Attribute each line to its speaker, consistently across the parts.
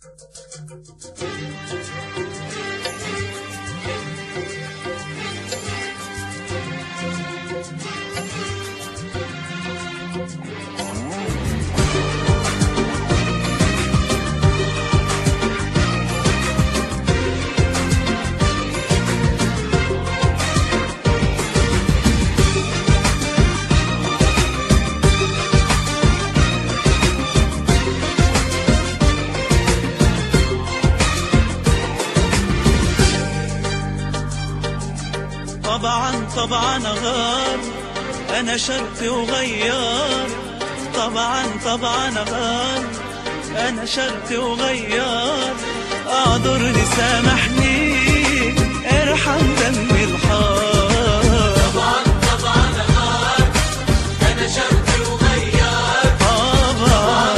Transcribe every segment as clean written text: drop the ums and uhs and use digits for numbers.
Speaker 1: طبعا غار، أنا شرقي وغيار. طبعا غار، أنا شرقي وغيار. أعذرني سامحني ارحم دمي الحار.
Speaker 2: طبعا غار، أنا شرقي وغيار. طبعا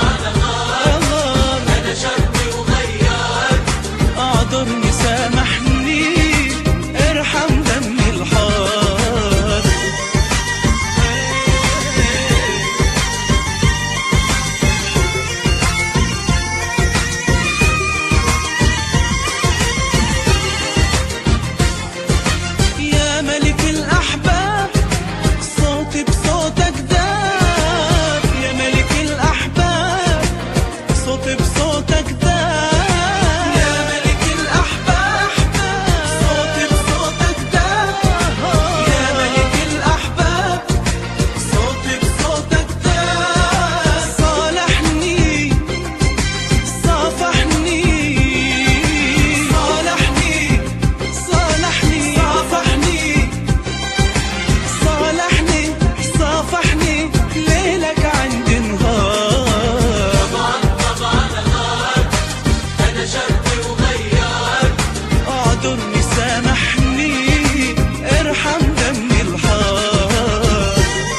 Speaker 2: غار، أنا شرقي وغيار.
Speaker 1: أعذرني سامحني ارحم دمي الحار. يا ملك الأحباب صوتي بصوتك داب. يا ملك الأحباب صوتي بصوتك داب. يا ملك الأحباب صوتي بصوتك داب. يا ملك الأحباب صوتي بصوتك داب. صالحني صافحني صالحني صالحني صافحني صالحني صافحني ليلك عندي نهار.
Speaker 2: طبعا غار، أنا شرقي وغيار.
Speaker 1: اعذرني سامحني ارحم دمي الحار.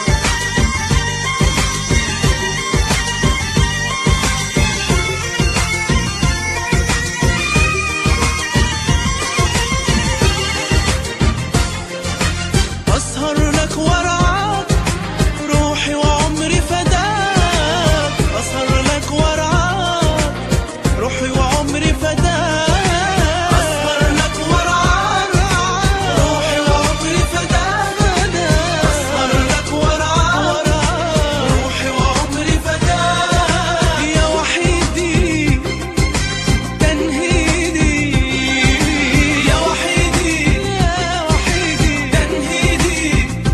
Speaker 1: أسهر لك ورعاك روحي وعمري فداك. أسهر لك ورعاك روحي وعمري فداك. أسهر لك ورعاك روحي وعمري فداك. أسهر لك ورعاك روحي وعمري فداك. يا وحيدي تنهيدي. يا وحيدي تنهيدي.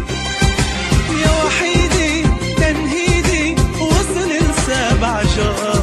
Speaker 1: يا وحيدي تنهيدي وصل ل7 جار.